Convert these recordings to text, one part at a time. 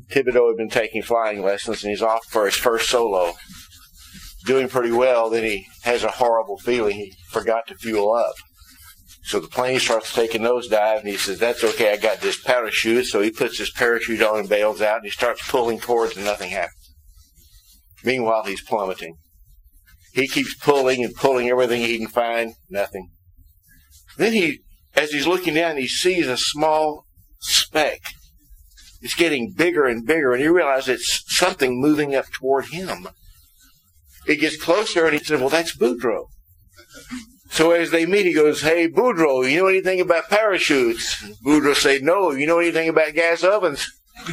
Thibodeau had been taking flying lessons, and he's off for his first solo. Doing pretty well, then he has a horrible feeling he forgot to fuel up. So the plane starts taking nosedive, and he says, that's okay, I got this parachute. So he puts his parachute on and bails out, and he starts pulling towards, and nothing happens. Meanwhile, he's plummeting. He keeps pulling and pulling everything he can find, nothing. Then as he's looking down, he sees a small speck. It's getting bigger and bigger, and he realizes it's something moving up toward him. It gets closer, and he said, well, that's Boudreaux. So as they meet, he goes, hey, Boudreaux, you know anything about parachutes? Boudreaux said, no, you know anything about gas ovens?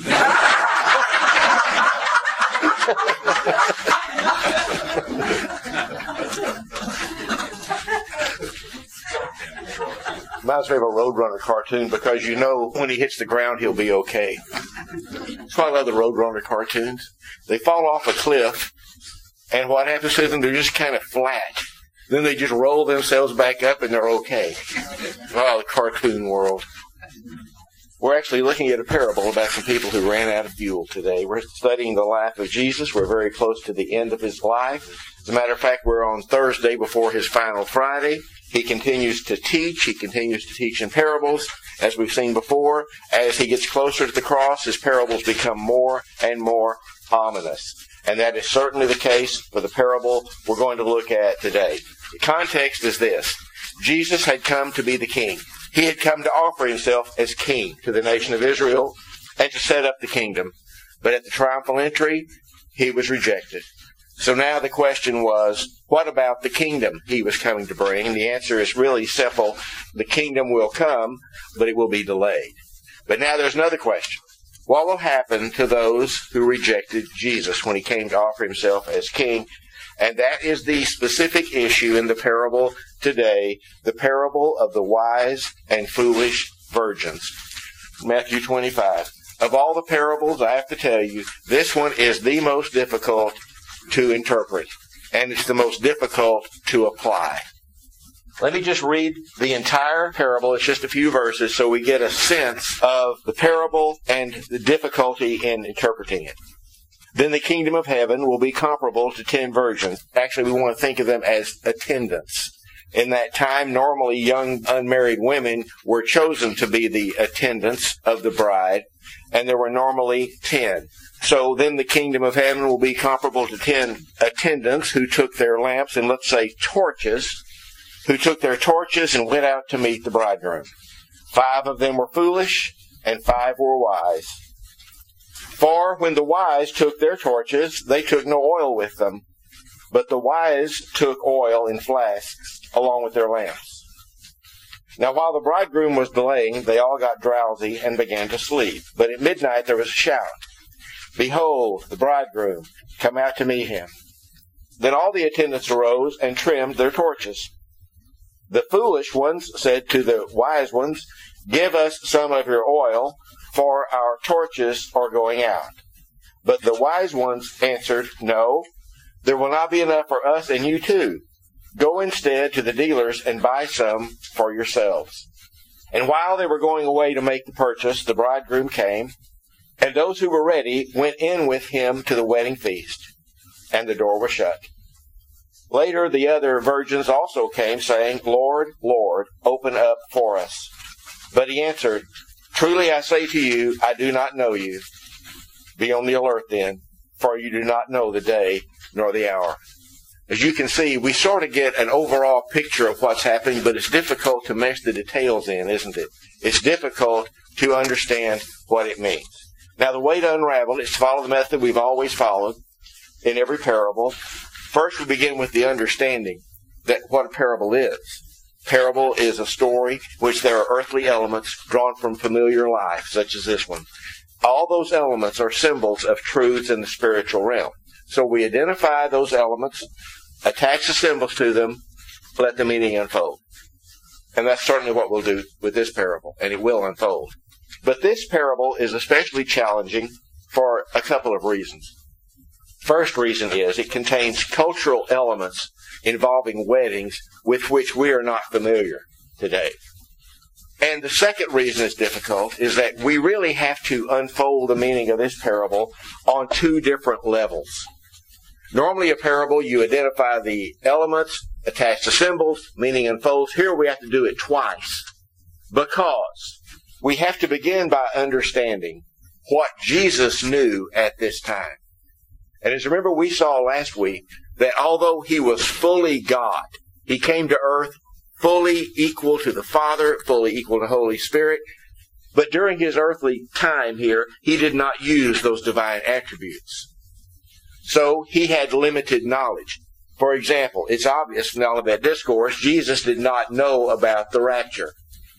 Reminds me of a Roadrunner cartoon, because you know when he hits the ground, he'll be okay. That's why I love the Roadrunner cartoons. They fall off a cliff, and what happens to them, they're just kind of flat. Then they just roll themselves back up, and they're okay. Oh, the cartoon world. We're actually looking at a parable about some people who ran out of fuel today. We're studying the life of Jesus. We're very close to the end of his life. As a matter of fact, we're on Thursday before his final Friday. He continues to teach. He continues to teach in parables. As we've seen before, as he gets closer to the cross, his parables become more and more ominous. And that is certainly the case for the parable we're going to look at today. The context is this. Jesus had come to be the king. He had come to offer himself as king to the nation of Israel and to set up the kingdom. But at the triumphal entry, he was rejected. So now the question was, what about the kingdom he was coming to bring? And the answer is really simple. The kingdom will come, but it will be delayed. But now there's another question. What will happen to those who rejected Jesus when he came to offer himself as king? And that is the specific issue in the parable today, the parable of the wise and foolish virgins. Matthew 25. Of all the parables, I have to tell you, this one is the most difficult to interpret, and it's the most difficult to apply. Let me just read the entire parable. It's just a few verses, so we get a sense of the parable and the difficulty in interpreting it. Then the kingdom of heaven will be comparable to 10 virgins. Actually, we want to think of them as attendants. In that time, normally young unmarried women were chosen to be the attendants of the bride, and there were normally 10. So then the kingdom of heaven will be comparable to 10 attendants who took their lamps and, let's say, torches, who took their torches and went out to meet the bridegroom. 5 of them were foolish, and 5 were wise. For when the wise took their torches, they took no oil with them, but the wise took oil in flasks along with their lamps. Now while the bridegroom was delaying, they all got drowsy and began to sleep. But at midnight there was a shout, "Behold, the bridegroom, come out to meet him." Then all the attendants arose and trimmed their torches. The foolish ones said to the wise ones, "Give us some of your oil, for our torches are going out." But the wise ones answered, "No, there will not be enough for us and you too. Go instead to the dealers and buy some for yourselves." And while they were going away to make the purchase, the bridegroom came, and those who were ready went in with him to the wedding feast, and the door was shut. Later the other virgins also came, saying, "Lord, Lord, open up for us." But he answered, "Truly I say to you, I do not know you. Be on the alert then, for you do not know the day nor the hour." As you can see, we sort of get an overall picture of what's happening, but it's difficult to mesh the details in, isn't it? It's difficult to understand what it means. Now, the way to unravel it is to follow the method we've always followed in every parable. First, we begin with the understanding that what a parable is. Parable is a story which there are earthly elements drawn from familiar life, such as this one. All those elements are symbols of truths in the spiritual realm. So we identify those elements, attach the symbols to them, let the meaning unfold. And that's certainly what we'll do with this parable, and it will unfold. But this parable is especially challenging for a couple of reasons. First reason is it contains cultural elements involving weddings with which we are not familiar today. And the second reason it's difficult is that we really have to unfold the meaning of this parable on two different levels. Normally a parable, you identify the elements, attach the symbols, meaning unfolds. Here we have to do it twice because we have to begin by understanding what Jesus knew at this time. And as remember we saw last week that although he was fully God, he came to earth fully equal to the Father, fully equal to the Holy Spirit. But during his earthly time here, he did not use those divine attributes. So he had limited knowledge. For example, it's obvious from the Olivet Discourse, Jesus did not know about the rapture.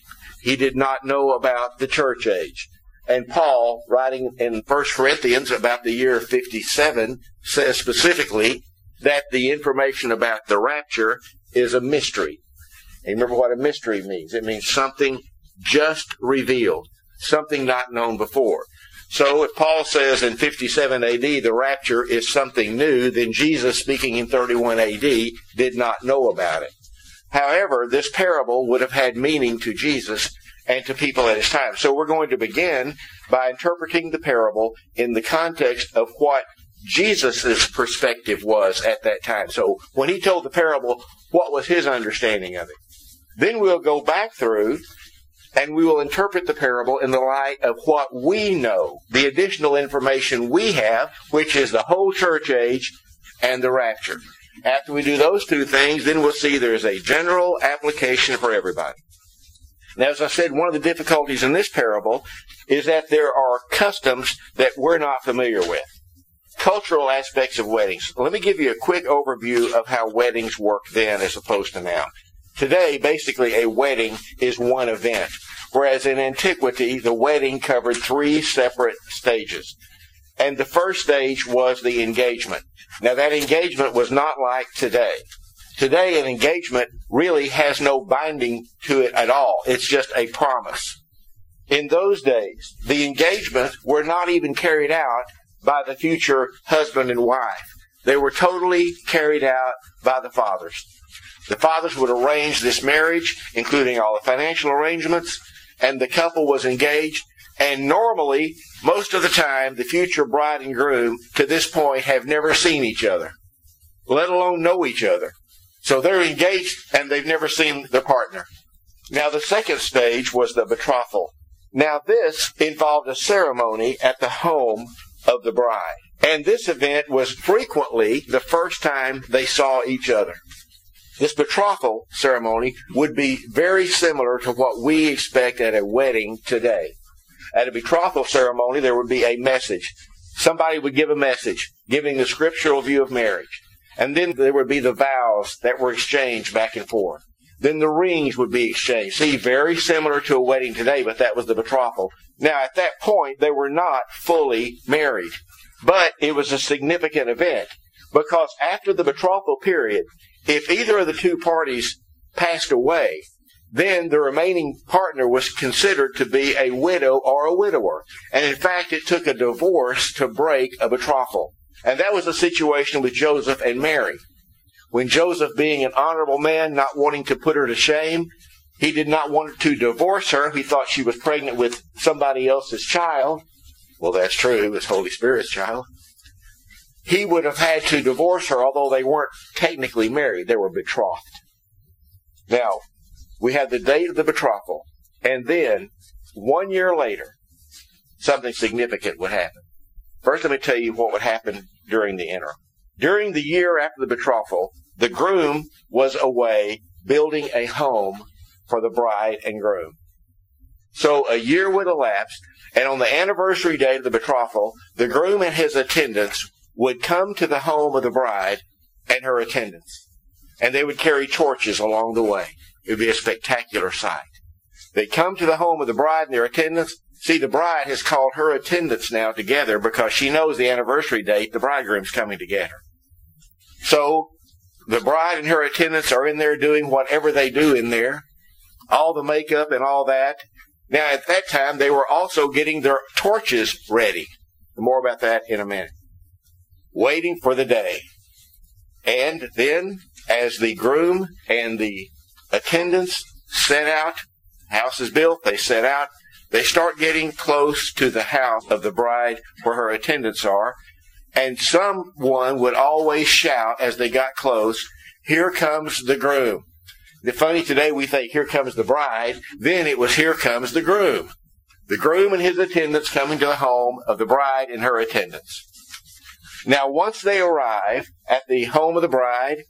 He did not know about the church age. And Paul, writing in 1 Corinthians about the year 57, says specifically that the information about the rapture is a mystery. And remember what a mystery means. It means something just revealed, something not known before. So if Paul says in 57 AD the rapture is something new, then Jesus, speaking in 31 AD, did not know about it. However, this parable would have had meaning to Jesus and to people at his time. So we're going to begin by interpreting the parable in the context of what Jesus' perspective was at that time. So when he told the parable, what was his understanding of it? Then we'll go back through and we will interpret the parable in the light of what we know, the additional information we have, which is the whole church age and the rapture. After we do those two things, then we'll see there's a general application for everybody. Now, as I said, one of the difficulties in this parable is that there are customs that we're not familiar with. Cultural aspects of weddings. Let me give you a quick overview of how weddings work then as opposed to now. Today, basically, a wedding is one event, whereas in antiquity, the wedding covered 3 separate stages. And the first stage was the engagement. Now, that engagement was not like today. Today, an engagement really has no binding to it at all. It's just a promise. In those days, the engagements were not even carried out by the future husband and wife. They were totally carried out by the fathers. The fathers would arrange this marriage, including all the financial arrangements, and the couple was engaged. And normally, most of the time, the future bride and groom, to this point, have never seen each other, let alone know each other. So they're engaged, and they've never seen their partner. Now, the second stage was the betrothal. Now, this involved a ceremony at the home of the bride. And this event was frequently the first time they saw each other. This betrothal ceremony would be very similar to what we expect at a wedding today. At a betrothal ceremony, there would be a message. Somebody would give a message, giving the scriptural view of marriage. And then there would be the vows that were exchanged back and forth. Then the rings would be exchanged. See, very similar to a wedding today, but that was the betrothal. Now, at that point, they were not fully married. But it was a significant event, because after the betrothal period, if either of the two parties passed away, then the remaining partner was considered to be a widow or a widower. And in fact, it took a divorce to break a betrothal. And that was the situation with Joseph and Mary. When Joseph, being an honorable man, not wanting to put her to shame, he did not want to divorce her. He thought she was pregnant with somebody else's child. Well, that's true. It was Holy Spirit's child. He would have had to divorce her, although they weren't technically married. They were betrothed. Now, we had the date of the betrothal, and then 1 year later, something significant would happen. First, let me tell you what would happen during the interim. During the year after the betrothal, the groom was away building a home for the bride and groom. So a year would elapse, and on the anniversary date of the betrothal, the groom and his attendants would come to the home of the bride and her attendants. And they would carry torches along the way. It would be a spectacular sight. They'd come to the home of the bride and their attendants. See, the bride has called her attendants now together because she knows the anniversary date, the bridegroom's coming to get her. So, the bride and her attendants are in there doing whatever they do in there, all the makeup and all that. Now, at that time, they were also getting their torches ready. More about that in a minute. Waiting for the day. And then, as the groom and the attendants set out House is built. They set out. They start getting close to the house of the bride where her attendants are. And someone would always shout as they got close, "Here comes the groom." The funny, today we think, "Here comes the bride." Then it was, "Here comes the groom." The groom and his attendants coming to the home of the bride and her attendants. Now, once they arrive at the home of the bride,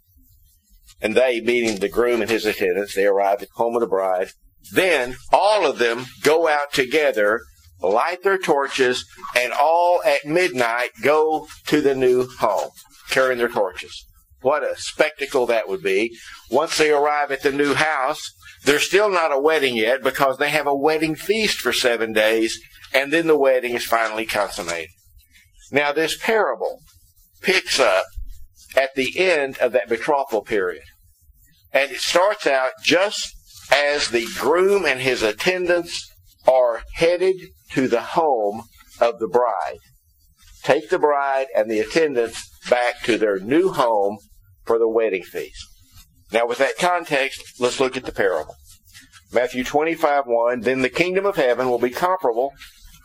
and they, meaning the groom and his attendants, they arrive at the home of the bride, then all of them go out together, light their torches, and all at midnight go to the new home, carrying their torches. What a spectacle that would be. Once they arrive at the new house, there's still not a wedding yet because they have a wedding feast for 7 days, and then the wedding is finally consummated. Now, this parable picks up at the end of that betrothal period. And it starts out just as the groom and his attendants are headed to the home of the bride. Take the bride and the attendants back to their new home for the wedding feast. Now, with that context, let's look at the parable. Matthew 25:1, "Then the kingdom of heaven will be comparable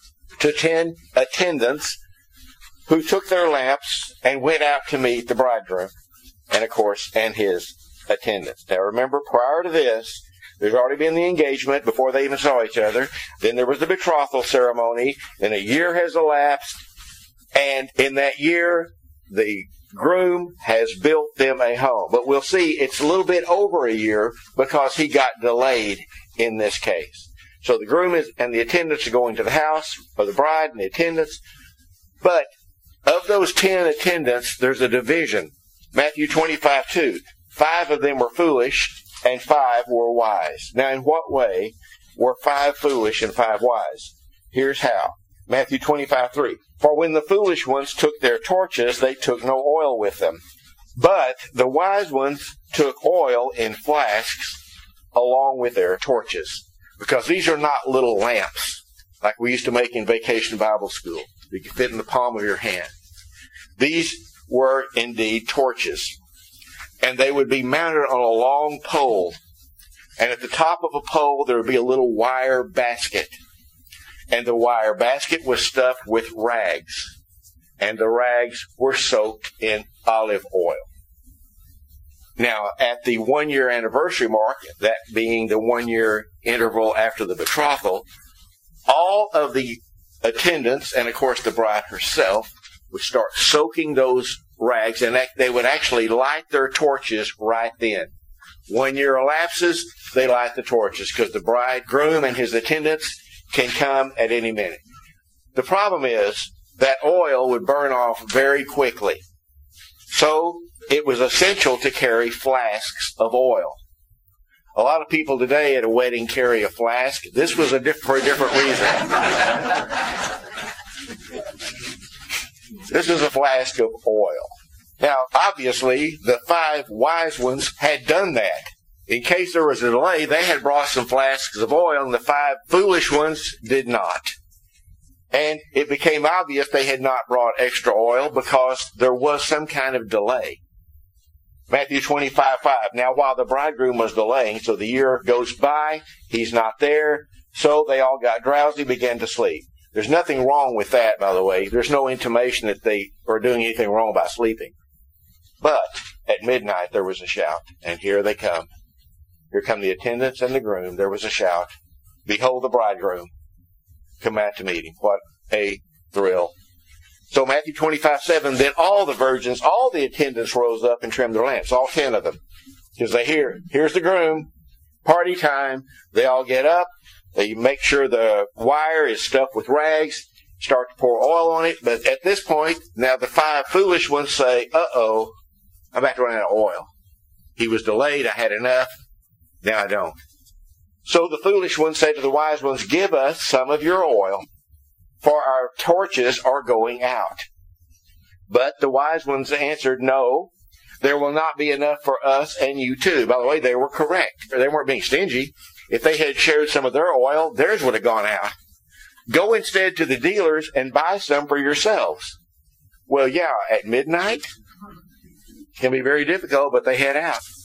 to 10 attendants who took their lamps and went out to meet the bridegroom," and of course, and his attendants. Now remember, prior to this, there's already been the engagement before they even saw each other. Then there was the betrothal ceremony. Then a year has elapsed. And in that year, the groom has built them a home. But we'll see it's a little bit over a year because he got delayed in this case. So the groom and the attendants are going to the house of the bride and the attendants. But of those 10 attendants, there's a division. Matthew 25:2. 5 of them were foolish and 5 were wise. Now, in what way were 5 foolish and 5 wise? Here's how. Matthew 25:3. "For when the foolish ones took their torches, they took no oil with them. But the wise ones took oil in flasks along with their torches." Because these are not little lamps like we used to make in Vacation Bible School. You could fit in the palm of your hand. These were indeed torches. And they would be mounted on a long pole. And at the top of a pole, there would be a little wire basket. And the wire basket was stuffed with rags. And the rags were soaked in olive oil. Now, at the 1-year anniversary mark, that being the 1-year interval after the betrothal, all of the attendants, and of course the bride herself, would start soaking those rags, and they would actually light their torches right then. 1 year elapses, they light the torches because the bridegroom and his attendants can come at any minute. The problem is that oil would burn off very quickly. So it was essential to carry flasks of oil. A lot of people today at a wedding carry a flask. This was for a different reason. This is a flask of oil. Now, obviously, the 5 wise ones had done that. In case there was a delay, they had brought some flasks of oil, and the 5 foolish ones did not. And it became obvious they had not brought extra oil because there was some kind of delay. Matthew 25:5. "Now, while the bridegroom was delaying, so the year goes by, he's not there, so they all got drowsy, began to sleep." There's nothing wrong with that, by the way. There's no intimation that they were doing anything wrong by sleeping. But at midnight there was a shout, and here they come. Here come the attendants and the groom. There was a shout. "Behold the bridegroom. Come out to meet him." What a thrill. So Matthew 25:7, "Then all the virgins, all the attendants rose up and trimmed their lamps," all 10 of them. Because they hear, here's the groom, party time. They all get up. They make sure the wire is stuffed with rags, start to pour oil on it. But at this point, now the 5 foolish ones say, uh-oh, I'm about to run out of oil. He was delayed. I had enough. Now I don't. So the foolish ones say to the wise ones, "Give us some of your oil, for our torches are going out." But the wise ones answered, "No, there will not be enough for us and you too." By the way, they were correct. They weren't being stingy. If they had shared some of their oil, theirs would have gone out. "Go instead to the dealers and buy some for yourselves." Well, yeah, at midnight, it can be very difficult, but they head out.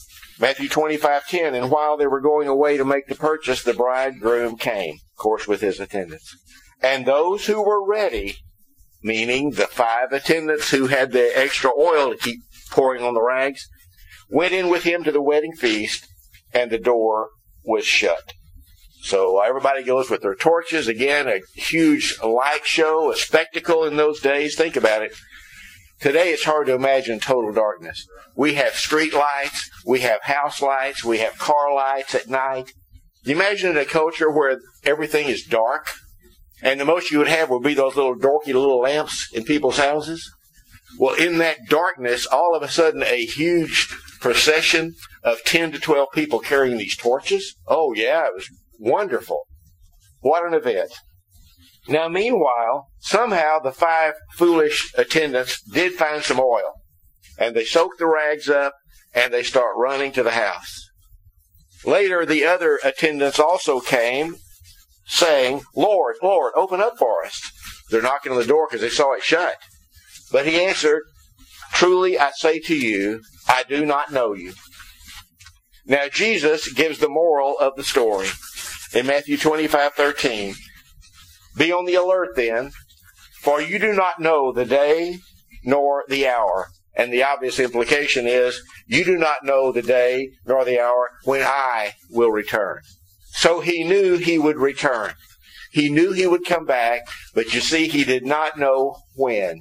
Matthew 25:10, and while they were going away to make the purchase, the bridegroom came, of course, with his attendants. And those who were ready, meaning the 5 attendants who had the extra oil to keep pouring on the rags, went in with him to the wedding feast, and the door was shut. So everybody goes with their torches. Again, a huge light show, a spectacle in those days. Think about it. Today, it's hard to imagine total darkness. We have street lights, we have house lights, we have car lights at night. You imagine a culture where everything is dark, and the most you would have would be those little dorky little lamps in people's houses? Well, in that darkness, all of a sudden, a huge procession of 10 to 12 people carrying these torches. Oh, yeah, it was wonderful. What an event. Now, meanwhile, somehow the 5 foolish attendants did find some oil. And they soak the rags up, and they start running to the house. Later, the other attendants also came, saying, Lord, Lord, open up for us. They're knocking on the door because they saw it shut. But he answered, truly I say to you, I do not know you. Now, Jesus gives the moral of the story in Matthew 25:13. Be on the alert then, for you do not know the day nor the hour. And the obvious implication is, you do not know the day nor the hour when I will return. So he knew he would return. He knew he would come back, but you see, he did not know when.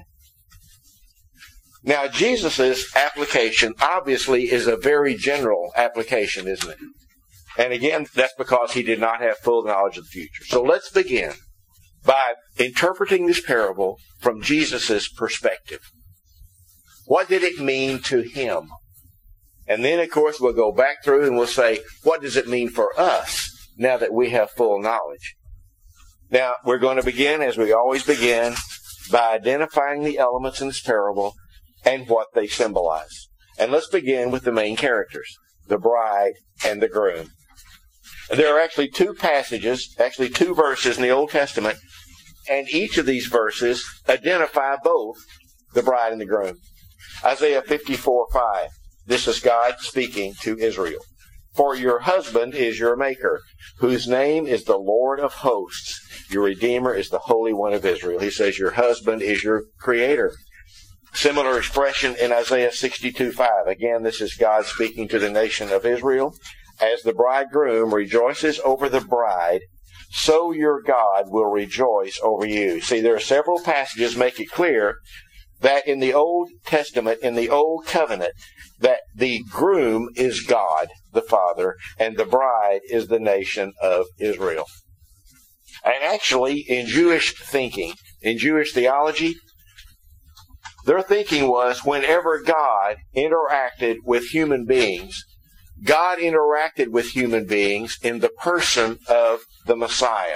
Now, Jesus' application obviously is a very general application, isn't it? And again, that's because he did not have full knowledge of the future. So let's begin by interpreting this parable from Jesus' perspective. What did it mean to him? And then, of course, we'll go back through and we'll say, what does it mean for us now that we have full knowledge? Now, we're going to begin, as we always begin, by identifying the elements in this parable and what they symbolize. And let's begin with the main characters, the bride and the groom. There are actually 2 passages, actually 2 verses in the Old Testament, and each of these verses identify both the bride and the groom. Isaiah 54:5. This is God speaking to Israel. For your husband is your maker, whose name is the Lord of hosts. Your Redeemer is the Holy One of Israel. He says your husband is your creator. Similar expression in Isaiah 62:5. Again, this is God speaking to the nation of Israel. As the bridegroom rejoices over the bride, so your God will rejoice over you. See, there are several passages make it clear that in the Old Testament, in the Old Covenant, that the groom is God, the Father, and the bride is the nation of Israel. And actually, in Jewish thinking, in Jewish theology, their thinking was whenever God interacted with human beings, God interacted with human beings in the person of the Messiah.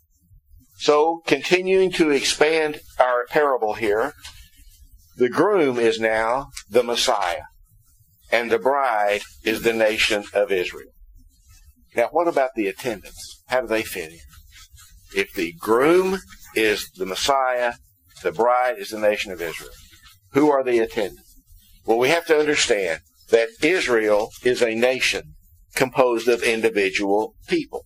So, continuing to expand our parable here, the groom is now the Messiah, and the bride is the nation of Israel. Now, what about the attendants? How do they fit in? If the groom is the Messiah, the bride is the nation of Israel. Who are the attendants? Well, we have to understand that Israel is a nation composed of individual people.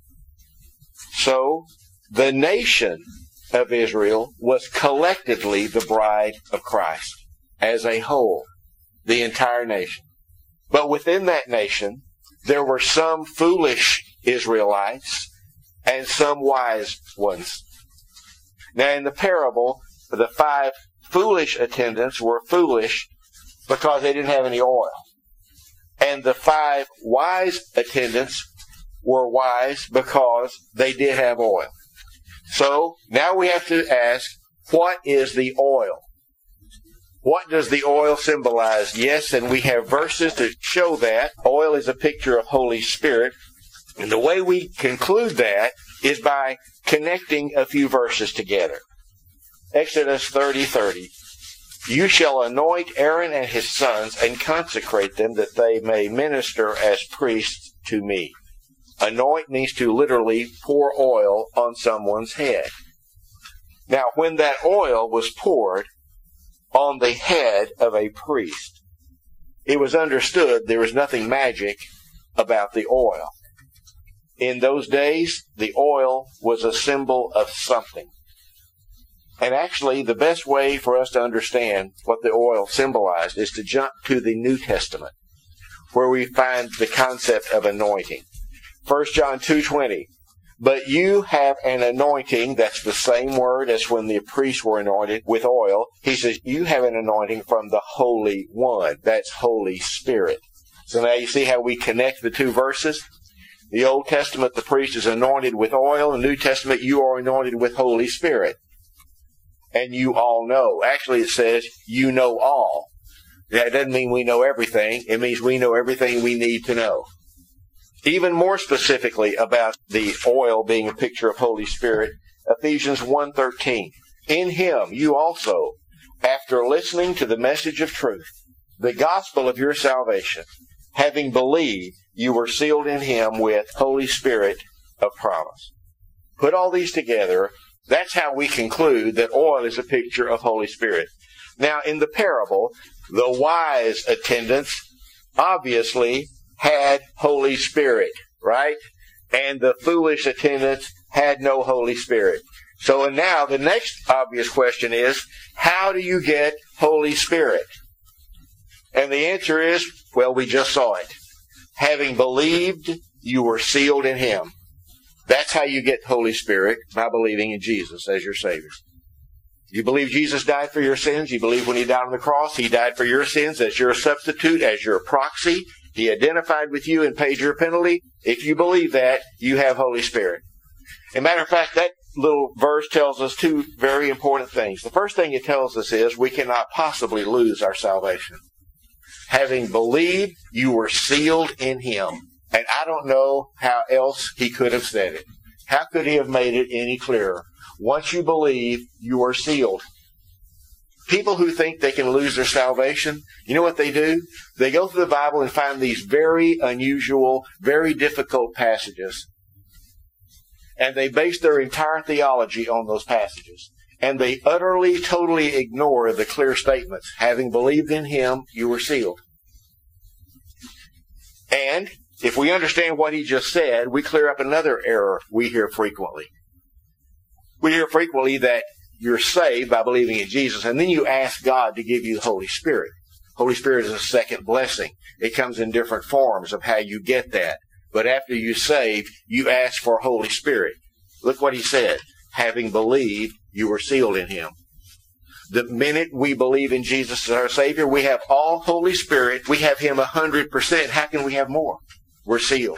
So, the nation of Israel was collectively the bride of Christ as a whole, the entire nation. But within that nation, there were some foolish Israelites and some wise ones. Now, in the parable, the 5 foolish attendants were foolish because they didn't have any oil. And the 5 wise attendants were wise because they did have oil. So, now we have to ask, what is the oil? What does the oil symbolize? Yes, and we have verses to show that. Oil is a picture of Holy Spirit. And the way we conclude that is by connecting a few verses together. Exodus 30:30. You shall anoint Aaron and his sons and consecrate them that they may minister as priests to me. Anoint means to literally pour oil on someone's head. Now, when that oil was poured on the head of a priest, it was understood there was nothing magic about the oil. In those days, the oil was a symbol of something. And actually, the best way for us to understand what the oil symbolized is to jump to the New Testament, where we find the concept of anointing. 1 John 2:20. But you have an anointing, that's the same word as when the priests were anointed with oil. He says, you have an anointing from the Holy One. That's Holy Spirit. So now you see how we connect the two verses? The Old Testament, the priest is anointed with oil. In the New Testament, you are anointed with Holy Spirit. And you all know. Actually, it says, you know all. That doesn't mean we know everything. It means we know everything we need to know. Even more specifically about the oil being a picture of Holy Spirit, Ephesians 1:13. In Him, you also, after listening to the message of truth, the gospel of your salvation, having believed, you were sealed in Him with Holy Spirit of promise. Put all these together, that's how we conclude that oil is a picture of Holy Spirit. Now, in the parable, the wise attendants obviously had Holy Spirit, right? And the foolish attendants had no Holy Spirit. So now the next obvious question is, how do you get Holy Spirit? And the answer is, well, we just saw it. Having believed, you were sealed in Him. That's how you get Holy Spirit, by believing in Jesus as your Savior. You believe Jesus died for your sins. You believe when He died on the cross, He died for your sins as your substitute, as your proxy. He identified with you and paid your penalty. If you believe that, you have Holy Spirit. As a matter of fact, that little verse tells us two very important things. The first thing it tells us is we cannot possibly lose our salvation. Having believed, you were sealed in Him. And I don't know how else He could have said it. How could He have made it any clearer? Once you believe, you are sealed. People who think they can lose their salvation, you know what they do? They go through the Bible and find these very unusual, very difficult passages. And they base their entire theology on those passages. And they utterly, totally ignore the clear statements. Having believed in Him, you were sealed. And if we understand what he just said, we clear up another error we hear frequently. We hear frequently that you're saved by believing in Jesus, and then you ask God to give you the Holy Spirit. Holy Spirit is a second blessing. It comes in different forms of how you get that. But after you're saved, you ask for Holy Spirit. Look what he said. Having believed, you were sealed in Him. The minute we believe in Jesus as our Savior, we have all Holy Spirit. We have Him 100%. How can we have more? We're sealed.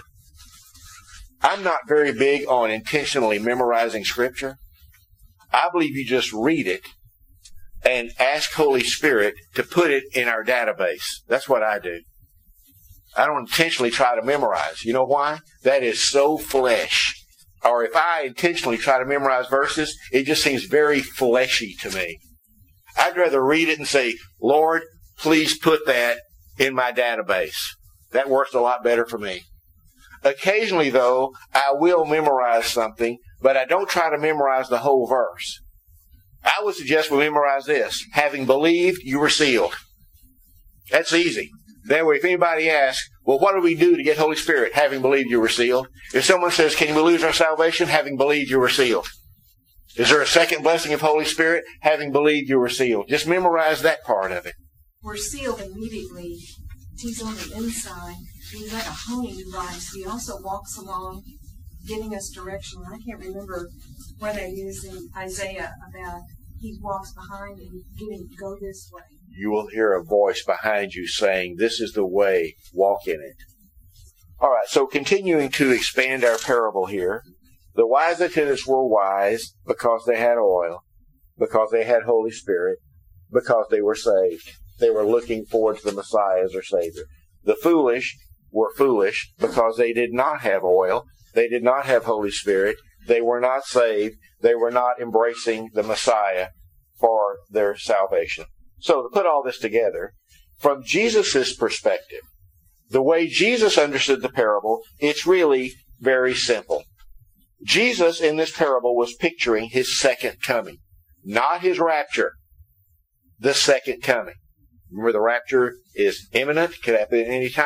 I'm not very big on intentionally memorizing Scripture. I believe you just read it and ask Holy Spirit to put it in our database. That's what I do. I don't intentionally try to memorize. You know why? That is so flesh. Or if I intentionally try to memorize verses, it just seems very fleshy to me. I'd rather read it and say, Lord, please put that in my database. That works a lot better for me. Occasionally, though, I will memorize something, but I don't try to memorize the whole verse. I would suggest we memorize this. Having believed, you were sealed. That's easy. That way, if anybody asks, well, what do we do to get Holy Spirit? Having believed, you were sealed. If someone says, can we lose our salvation? Having believed, you were sealed. Is there a second blessing of Holy Spirit? Having believed, you were sealed. Just memorize that part of it. We're sealed immediately. He's on the inside. He's like a homing device. He also walks along, giving us direction. I can't remember where they use in Isaiah about he walks behind and giving, go this way. You will hear a voice behind you saying, this is the way, walk in it. All right, so continuing to expand our parable here, the wise attendants were wise because they had oil, because they had Holy Spirit, because they were saved. They were looking forward to the Messiah as their Savior. The foolish were foolish because they did not have oil, they did not have Holy Spirit, they were not saved, they were not embracing the Messiah for their salvation. So to put all this together, from Jesus' perspective, the way Jesus understood the parable, it's really very simple. Jesus in this parable was picturing His second coming, not His rapture, the second coming. Remember, the rapture is imminent, could happen at any time.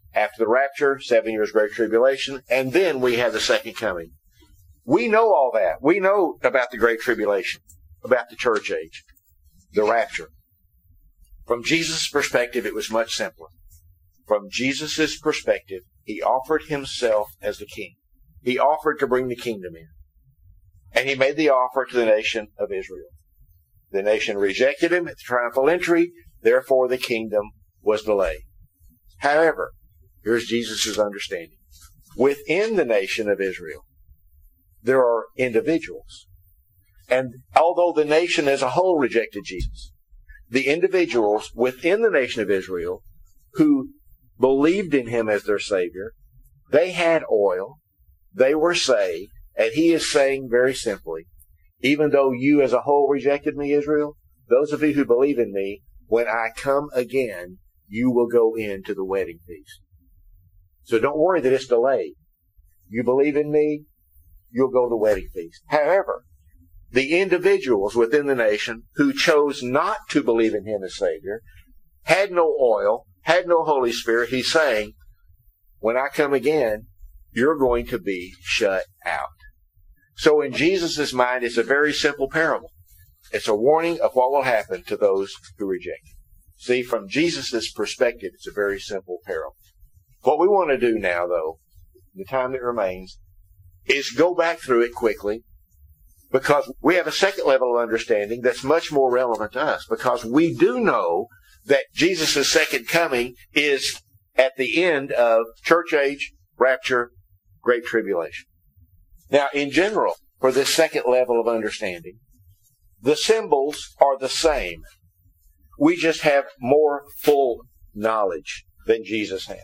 After the rapture, 7 years great tribulation, and then we have the second coming. We know all that. We know about the great tribulation, about the church age, the rapture. From Jesus' perspective, it was much simpler. From Jesus' perspective, he offered himself as the king. He offered to bring the kingdom in. And he made the offer to the nation of Israel. The nation rejected him at the triumphal entry, therefore the kingdom was delayed. However, here's Jesus' understanding. Within the nation of Israel, there are individuals. And although the nation as a whole rejected Jesus, the individuals within the nation of Israel who believed in him as their Savior, they had oil, they were saved, and he is saying very simply, even though you as a whole rejected me, Israel, those of you who believe in me, when I come again, you will go into the wedding feast. So don't worry that it's delayed. You believe in me, you'll go to the wedding feast. However, the individuals within the nation who chose not to believe in him as Savior, had no oil, had no Holy Spirit, he's saying, when I come again, you're going to be shut out. So in Jesus' mind, it's a very simple parable. It's a warning of what will happen to those who reject him. See, from Jesus' perspective, it's a very simple parable. What we want to do now, though, the time that remains, is go back through it quickly, because we have a second level of understanding that's much more relevant to us, because we do know that Jesus' second coming is at the end of church age, rapture, great tribulation. Now, in general, for this second level of understanding, the symbols are the same. We just have more full knowledge than Jesus had.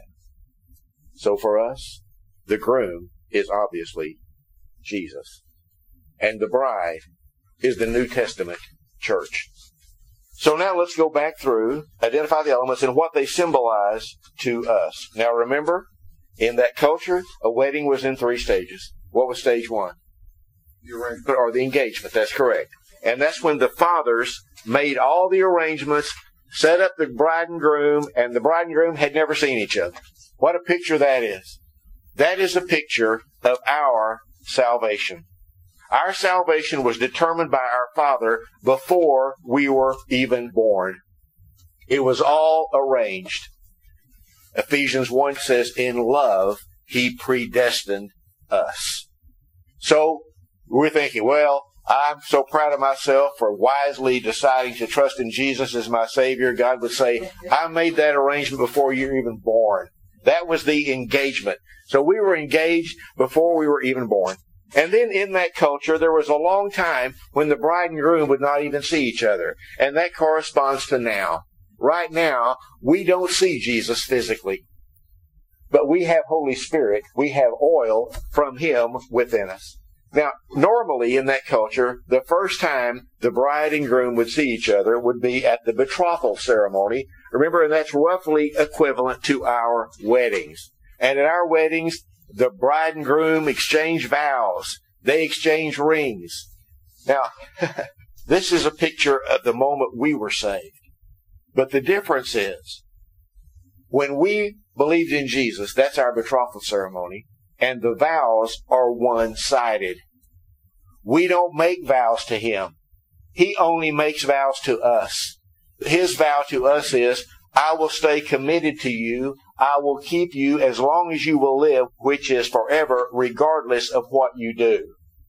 So for us, the groom is obviously Jesus. And the bride is the New Testament church. So now let's go back through, identify the elements and what they symbolize to us. Now remember, in that culture, a wedding was in 3 stages. What was stage 1? The arrangement. Or the engagement, that's correct. And that's when the fathers made all the arrangements, set up the bride and groom, and the bride and groom had never seen each other. What a picture that is. That is a picture of our salvation. Our salvation was determined by our Father before we were even born. It was all arranged. Ephesians 1 says, in love, he predestined us. So, we're thinking, well, I'm so proud of myself for wisely deciding to trust in Jesus as my Savior. God would say, I made that arrangement before you were even born. That was the engagement. So we were engaged before we were even born. And then in that culture, there was a long time when the bride and groom would not even see each other. And that corresponds to now. Right now, we don't see Jesus physically. But we have Holy Spirit. We have oil from him within us. Now, normally in that culture, the first time the bride and groom would see each other would be at the betrothal ceremony. Remember, and that's roughly equivalent to our weddings. And at our weddings, the bride and groom exchange vows. They exchange rings. Now, this is a picture of the moment we were saved. But the difference is, when we believed in Jesus, that's our betrothal ceremony, and the vows are one-sided. We don't make vows to him. He only makes vows to us. His vow to us is, I will stay committed to you. I will keep you as long as you will live, which is forever, regardless of what you do.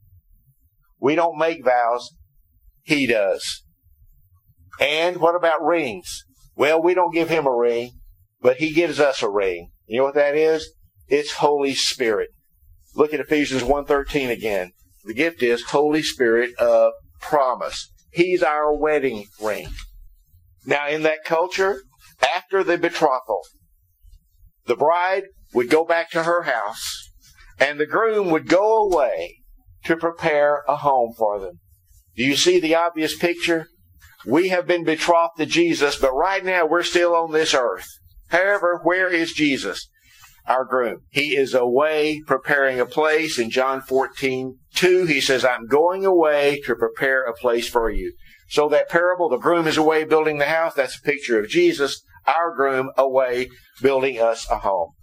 We don't make vows. He does. And what about rings? Well, we don't give him a ring, but he gives us a ring. You know what that is? It's Holy Spirit. Look at Ephesians 1:13 again. The gift is Holy Spirit of promise. He's our wedding ring. Now, in that culture, after the betrothal, the bride would go back to her house, and the groom would go away to prepare a home for them. Do you see the obvious picture? We have been betrothed to Jesus, but right now we're still on this earth. However, where is Jesus? Our groom. He is away preparing a place. In John 14:2, he says, I'm going away to prepare a place for you. So that parable, the groom is away building the house, that's a picture of Jesus, our groom, away building us a home.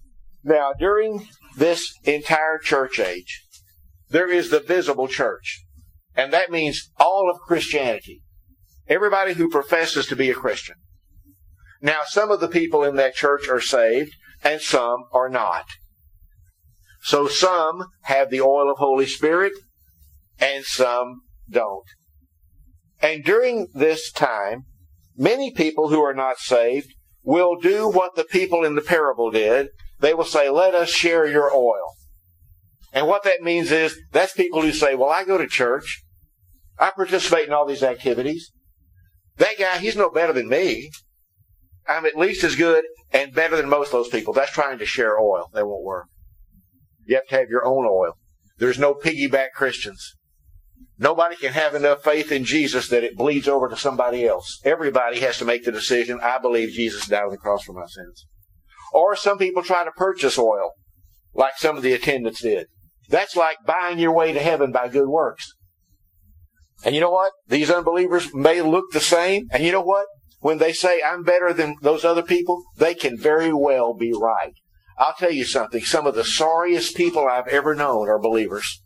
Now, during this entire church age, there is the visible church. And that means all of Christianity. Everybody who professes to be a Christian. Now, some of the people in that church are saved, and some are not. So some have the oil of Holy Spirit, and some don't. And during this time, many people who are not saved will do what the people in the parable did. They will say, let us share your oil. And what that means is, that's people who say, well, I go to church. I participate in all these activities. That guy, he's no better than me. I'm at least as good and better than most of those people. That's trying to share oil. That won't work. You have to have your own oil. There's no piggyback Christians. Nobody can have enough faith in Jesus that it bleeds over to somebody else. Everybody has to make the decision, I believe Jesus died on the cross for my sins. Or some people try to purchase oil, like some of the attendants did. That's like buying your way to heaven by good works. And you know what? These unbelievers may look the same. And you know what? When they say, I'm better than those other people, they can very well be right. I'll tell you something. Some of the sorriest people I've ever known are believers.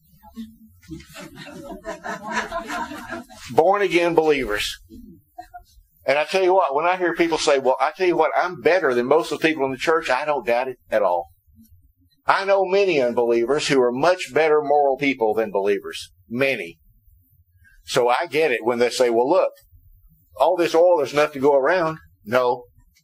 Born again believers. And I tell you what, when I hear people say, well, I tell you what, I'm better than most of the people in the church, I don't doubt it at all. I know many unbelievers who are much better moral people than believers. Many. So I get it when they say, well, look, all this oil, there's enough to go around. No.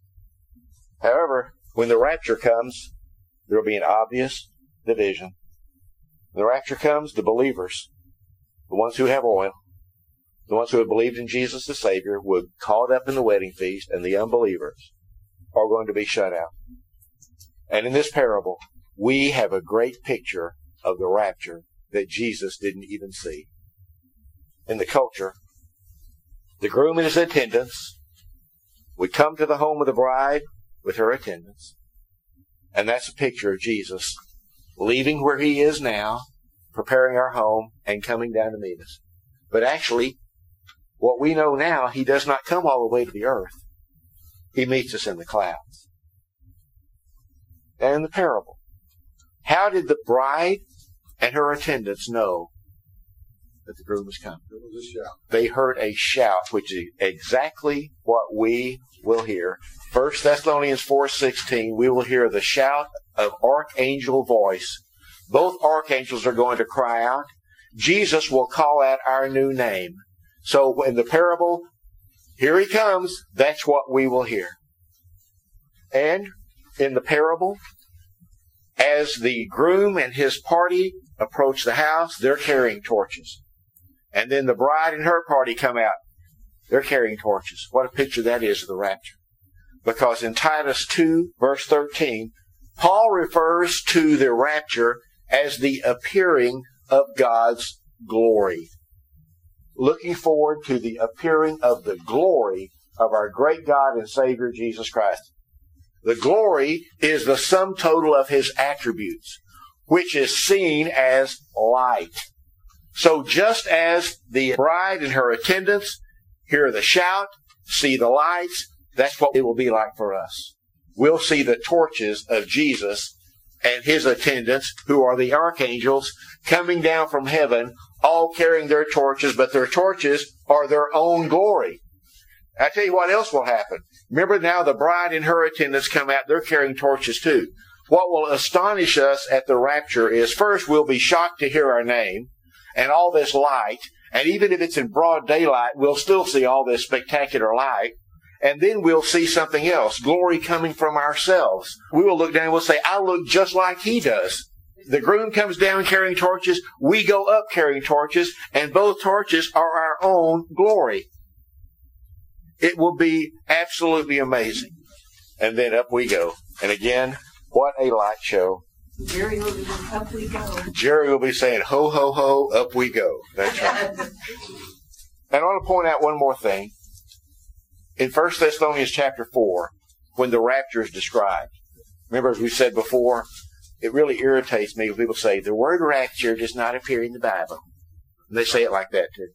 However, when the rapture comes, there will be an obvious division. When the rapture comes, the believers, the ones who have oil, the ones who have believed in Jesus the Savior, will be caught up in the wedding feast, and the unbelievers are going to be shut out. And in this parable, we have a great picture of the rapture that Jesus didn't even see. In the culture, the groom and his attendants would come to the home of the bride with her attendants. And that's a picture of Jesus leaving where he is now, preparing our home, and coming down to meet us. But actually, what we know now, he does not come all the way to the earth. He meets us in the clouds. And in the parable, how did the bride and her attendants know that the groom was coming? It was a shout. They heard a shout, which is exactly what we will hear. 1 Thessalonians 4:16, we will hear the shout of archangel voice. Both archangels are going to cry out. Jesus will call out our new name. So in the parable, here he comes, that's what we will hear. And in the parable, as the groom and his party approach the house, they're carrying torches. And then the bride and her party come out. They're carrying torches. What a picture that is of the rapture. Because in Titus 2, verse 13, Paul refers to the rapture as the appearing of God's glory. Looking forward to the appearing of the glory of our great God and Savior, Jesus Christ. The glory is the sum total of his attributes, which is seen as light. So just as the bride and her attendants hear the shout, see the lights, that's what it will be like for us. We'll see the torches of Jesus and his attendants, who are the archangels, coming down from heaven, all carrying their torches, but their torches are their own glory. I tell you what else will happen. Remember now the bride and her attendants come out, they're carrying torches too. What will astonish us at the rapture is, first, we'll be shocked to hear our name and all this light, and even if it's in broad daylight, we'll still see all this spectacular light. And then we'll see something else, glory coming from ourselves. We will look down and we'll say, I look just like he does. The groom comes down carrying torches, we go up carrying torches, and both torches are our own glory. It will be absolutely amazing. And then up we go. And again, what a light show. Jerry will be saying, up we go. Jerry will be saying, ho, ho, ho, up we go. That's right. And I want to point out one more thing. In 1 Thessalonians chapter 4, when the rapture is described, remember as we said before, it really irritates me when people say, the word rapture does not appear in the Bible. And they say it like that too.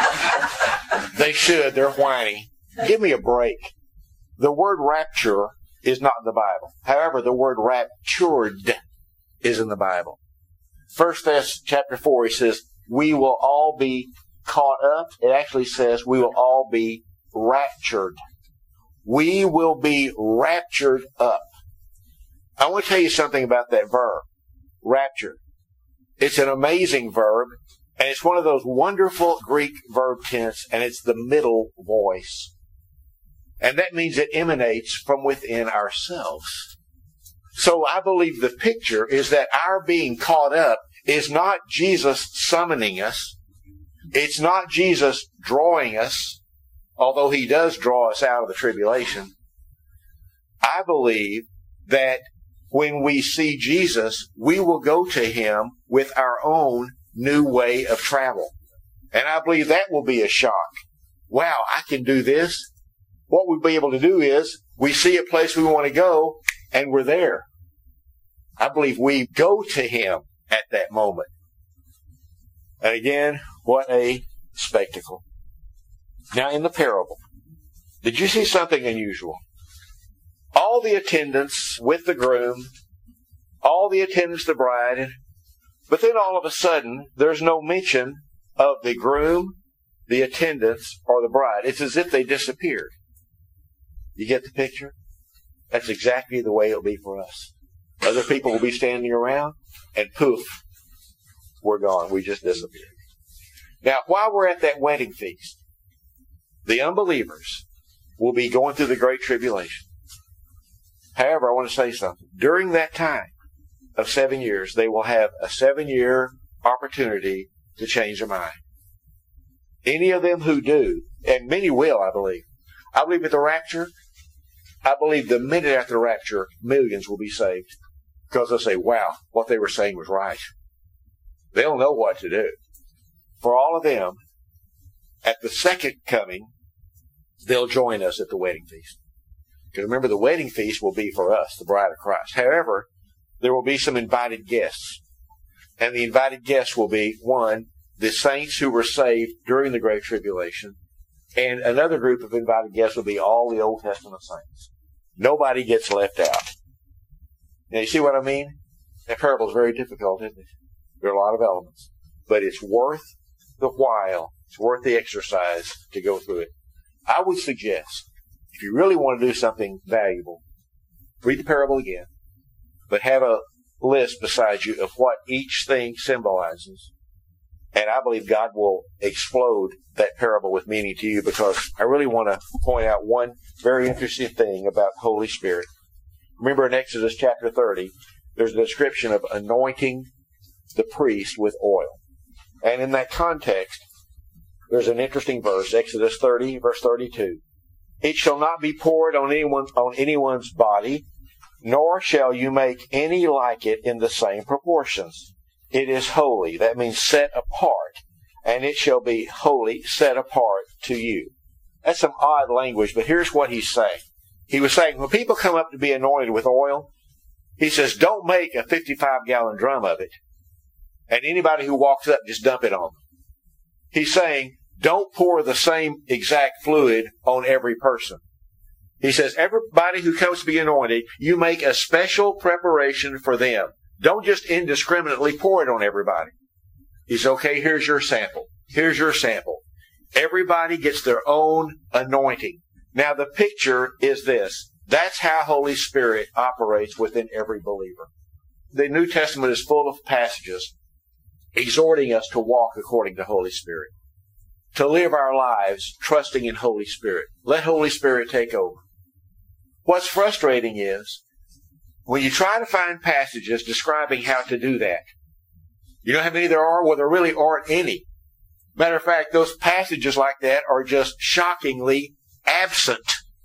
They should. They're whiny. Give me a break. The word rapture is not in the Bible. However, the word raptured is in the Bible. 1 Thessalonians chapter 4, he says, we will all be caught up. It actually says we will all be raptured. We will be raptured up. I want to tell you something about that verb, rapture. It's an amazing verb, and it's one of those wonderful Greek verb tense, and it's the middle voice. And that means it emanates from within ourselves. So I believe the picture is that our being caught up is not Jesus summoning us. It's not Jesus drawing us, although he does draw us out of the tribulation. I believe that when we see Jesus, we will go to him with our own new way of travel. And I believe that will be a shock. Wow, I can do this. What we'll be able to do is we see a place we want to go and we're there. I believe we go to him at that moment. And again, what a spectacle. Now in the parable, did you see something unusual? All the attendants with the groom, all the attendants, the bride, but then all of a sudden, there's no mention of the groom, the attendants, or the bride. It's as if they disappeared. You get the picture? That's exactly the way it'll be for us. Other people will be standing around, and poof, we're gone. We just disappeared. Now, while we're at that wedding feast, the unbelievers will be going through the Great Tribulation. However, I want to say something. During that time of 7 years, they will have a 7-year opportunity to change their mind. Any of them who do, and many will, I believe. I believe at the rapture, I believe the minute after the rapture, millions will be saved. Because they'll say, wow, what they were saying was right. They'll know what to do. For all of them, at the second coming, they'll join us at the wedding feast. Because remember, the wedding feast will be for us, the bride of Christ. However, there will be some invited guests. And the invited guests will be, one, the saints who were saved during the Great Tribulation. And another group of invited guests will be all the Old Testament saints. Nobody gets left out. Now, you see what I mean? That parable is very difficult, isn't it? There are a lot of elements. But it's worth the while. It's worth the exercise to go through it. I would suggest, if you really want to do something valuable, read the parable again, but have a list beside you of what each thing symbolizes. And I believe God will explode that parable with meaning to you, because I really want to point out one very interesting thing about the Holy Spirit. Remember in Exodus chapter 30, there's a description of anointing the priest with oil. And in that context, there's an interesting verse, Exodus 30, verse 32. It shall not be poured on anyone's body, nor shall you make any like it in the same proportions. It is holy. That means set apart. And it shall be holy, set apart to you. That's some odd language, but here's what he's saying. He was saying, when people come up to be anointed with oil, he says, don't make a 55-gallon drum of it. And anybody who walks up, just dump it on them. He's saying, don't pour the same exact fluid on every person. He says, everybody who comes to be anointed, you make a special preparation for them. Don't just indiscriminately pour it on everybody. He says, okay, here's your sample. Here's your sample. Everybody gets their own anointing. Now, the picture is this. That's how Holy Spirit operates within every believer. The New Testament is full of passages exhorting us to walk according to Holy Spirit, to live our lives trusting in Holy Spirit. Let Holy Spirit take over. What's frustrating is when you try to find passages describing how to do that, you know how many there are? Well, there really aren't any. Matter of fact, those passages like that are just shockingly absent.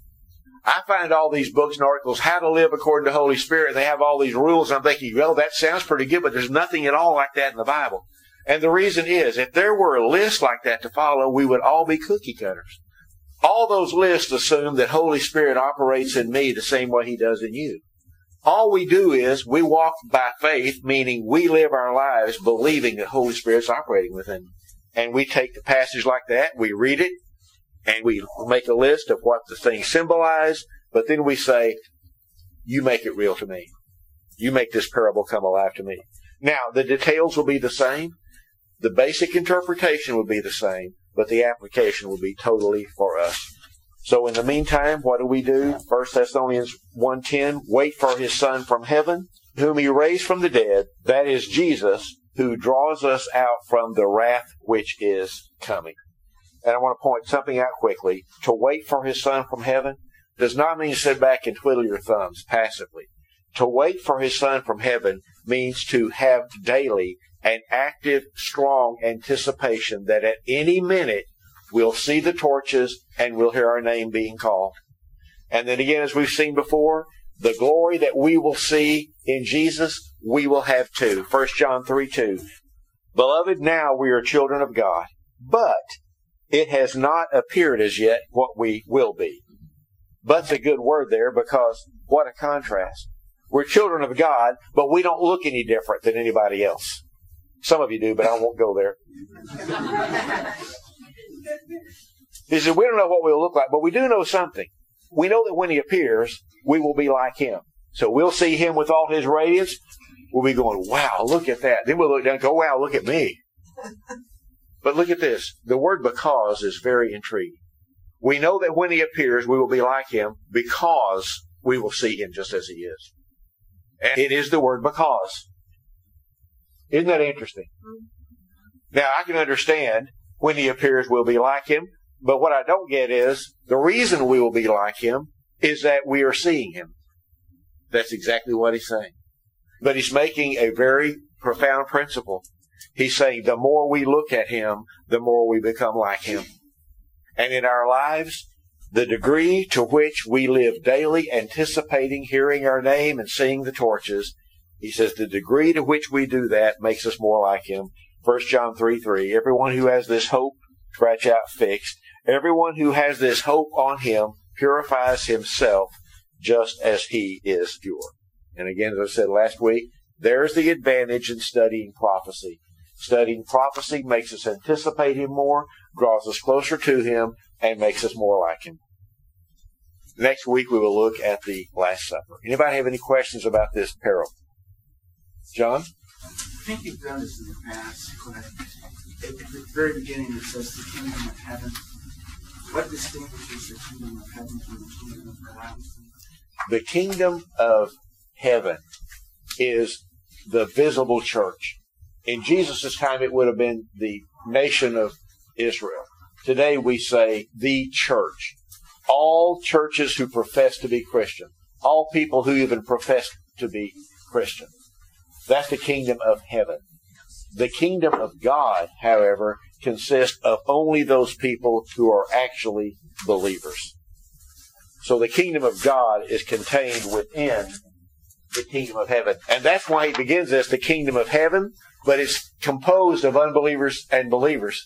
I find all these books and articles, how to live according to Holy Spirit, and they have all these rules. I'm thinking, well, that sounds pretty good, but there's nothing at all like that in the Bible. And the reason is, if there were a list like that to follow, we would all be cookie cutters. All those lists assume that Holy Spirit operates in me the same way He does in you. All we do is we walk by faith, meaning we live our lives believing that Holy Spirit's operating within me. And we take the passage like that, we read it, and we make a list of what the things symbolize, but then we say, you make it real to me. You make this parable come alive to me. Now, the details will be the same. The basic interpretation will be the same, but the application will be totally for us. So in the meantime, what do we do? 1 Thessalonians 1:10, wait for his Son from heaven, whom he raised from the dead, that is Jesus, who draws us out from the wrath which is coming. And I want to point something out quickly. To wait for his Son from heaven does not mean sit back and twiddle your thumbs passively. To wait for his Son from heaven means to have daily an active, strong anticipation that at any minute we'll see the torches and we'll hear our name being called. And then again, as we've seen before, the glory that we will see in Jesus, we will have too. 1 John 3:2. Beloved, now we are children of God, but it has not appeared as yet what we will be. But's a good word there, because what a contrast. We're children of God, but we don't look any different than anybody else. Some of you do, but I won't go there. He said, we don't know what we'll look like, but we do know something. We know that when he appears, we will be like him. So we'll see him with all his radiance. We'll be going, wow, look at that. Then we'll look down and go, wow, look at me. But look at this. The word because is very intriguing. We know that when he appears, we will be like him because we will see him just as he is. And it is the word because. Isn't that interesting? Now, I can understand when he appears, we'll be like him. But what I don't get is the reason we will be like him is that we are seeing him. That's exactly what he's saying. But he's making a very profound principle. He's saying the more we look at him, the more we become like him. And in our lives, the degree to which we live daily anticipating hearing our name and seeing the torches, he says the degree to which we do that makes us more like him. 1 John 3:3, everyone who has this hope, scratch out fixed, everyone who has this hope on him purifies himself just as he is pure. And again, as I said last week, there's the advantage in studying prophecy. Studying prophecy makes us anticipate him more, draws us closer to him, and makes us more like him. Next week we will look at the Last Supper. Anybody have any questions about this parable? John? I think you've done this in the past, but at the very beginning it says the kingdom of heaven. What distinguishes the kingdom of heaven from the kingdom of God? The kingdom of heaven is the visible church. In Jesus' time, it would have been the nation of Israel. Today, we say the church. All churches who profess to be Christian. All people who even profess to be Christian. That's the kingdom of heaven. The kingdom of God, however, consists of only those people who are actually believers. So the kingdom of God is contained within the kingdom of heaven. And that's why he begins as the kingdom of heaven, but it's composed of unbelievers and believers.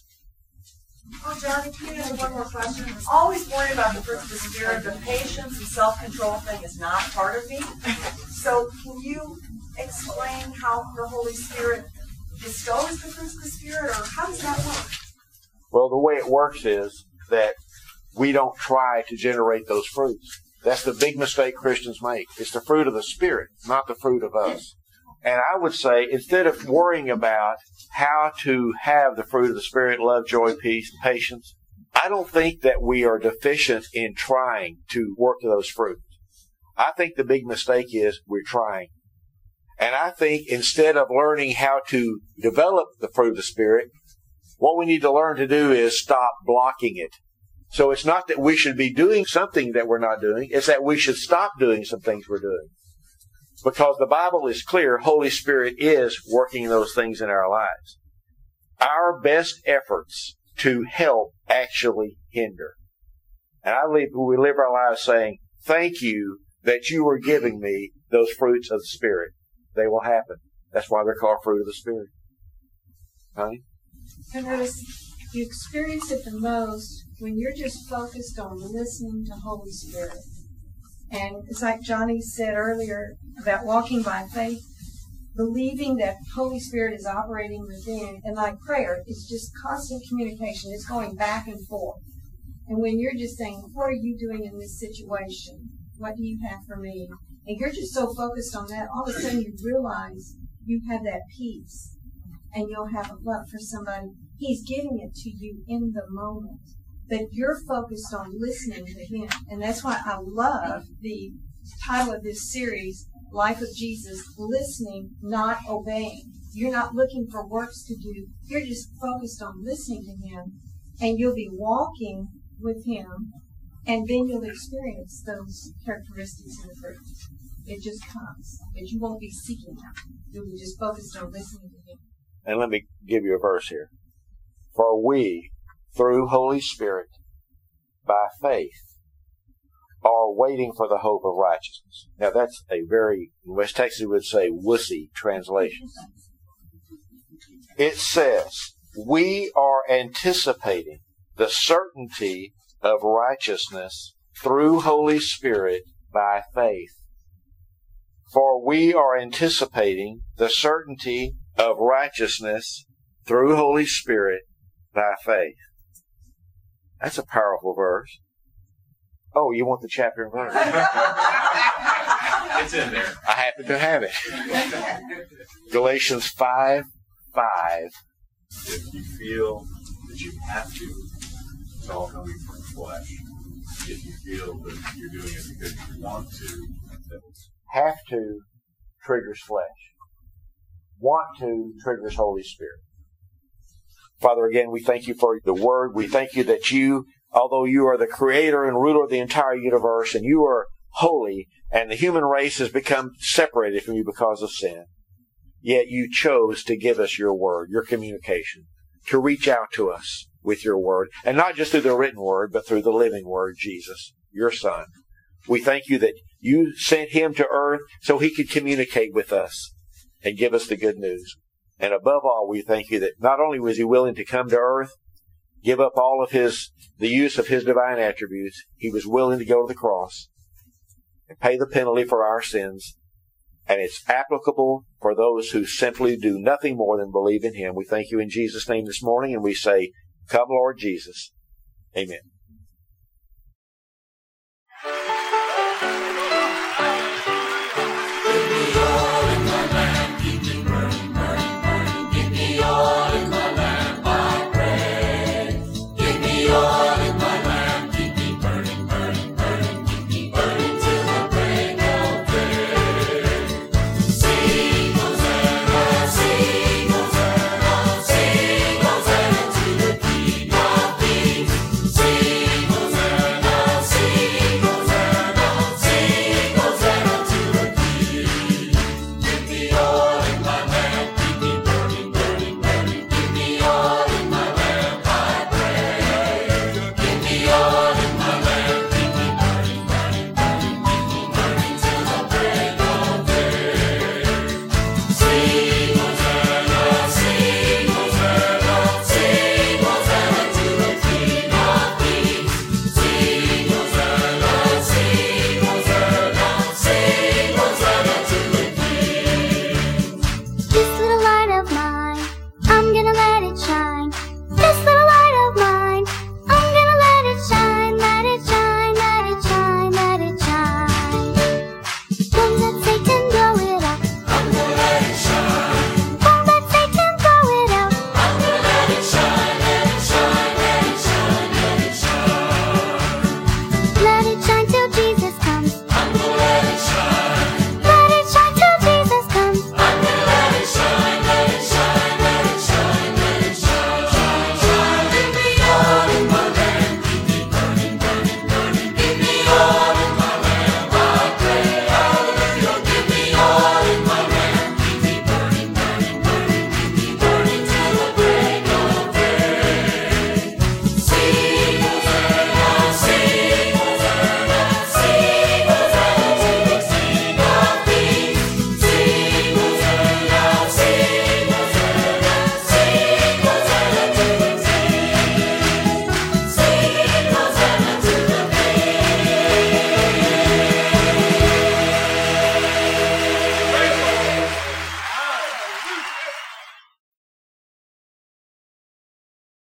Oh, Johnny, can you ask one more question? I'm always worried about the fruit of the Spirit. The patience and self-control thing is not part of me. So can you explain how the Holy Spirit bestows the fruits of the Spirit, or how does that work? Well, the way it works is that we don't try to generate those fruits. That's the big mistake Christians make. It's the fruit of the Spirit, not the fruit of us. And I would say, instead of worrying about how to have the fruit of the Spirit, love, joy, peace, patience, I don't think that we are deficient in trying to work those fruits. I think the big mistake is we're trying. And I think instead of learning how to develop the fruit of the Spirit, what we need to learn to do is stop blocking it. So it's not that we should be doing something that we're not doing. It's that we should stop doing some things we're doing. Because the Bible is clear, Holy Spirit is working those things in our lives. Our best efforts to help actually hinder. And I believe we live our lives saying, thank you that you were giving me those fruits of the Spirit. They will happen. That's why they're called fruit of the Spirit. Honey? I notice you experience it the most when you're just focused on listening to Holy Spirit. And it's like Johnny said earlier about walking by faith, believing that Holy Spirit is operating within. And like prayer, it's just constant communication. It's going back and forth. And when you're just saying, what are you doing in this situation? What do you have for me? and you're just so focused on that, all of a sudden you realize you have that peace and you'll have a love for somebody. He's giving it to you in the moment, but you're focused on listening to him. And that's why I love the title of this series, Life of Jesus, listening, not obeying. You're not looking for works to do. You're just focused on listening to him, and you'll be walking with him, and then you'll experience those characteristics and fruit. It just comes, but you won't be seeking them. You'll be just focused on listening to him. And let me give you a verse here. For we, through Holy Spirit, by faith, are waiting for the hope of righteousness. Now that's a very, in West Texas we would say, wussy translation. It says, we are anticipating the certainty of righteousness through Holy Spirit by faith. For we are anticipating the certainty of righteousness through Holy Spirit by faith. That's a powerful verse. Oh, you want the chapter and verse? It's in there. I happen to have it. Galatians 5:5. If you feel that you have to, it's all coming from the flesh. If you feel that you're doing it because you want to, that's Have to triggers flesh. Want to triggers Holy Spirit. Father, again, we thank you for the Word. We thank you that you, although you are the creator and ruler of the entire universe, and you are holy, and the human race has become separated from you because of sin, yet you chose to give us your Word, your communication, to reach out to us with your Word, and not just through the written Word, but through the living Word, Jesus, your Son. We thank you that you sent him to earth so he could communicate with us and give us the good news. And above all, we thank you that not only was he willing to come to earth, give up all of the use of his divine attributes, he was willing to go to the cross and pay the penalty for our sins. And it's applicable for those who simply do nothing more than believe in him. We thank you in Jesus' name this morning, and we say, come, Lord Jesus. Amen. This little light of mine, I'm gonna let it shine.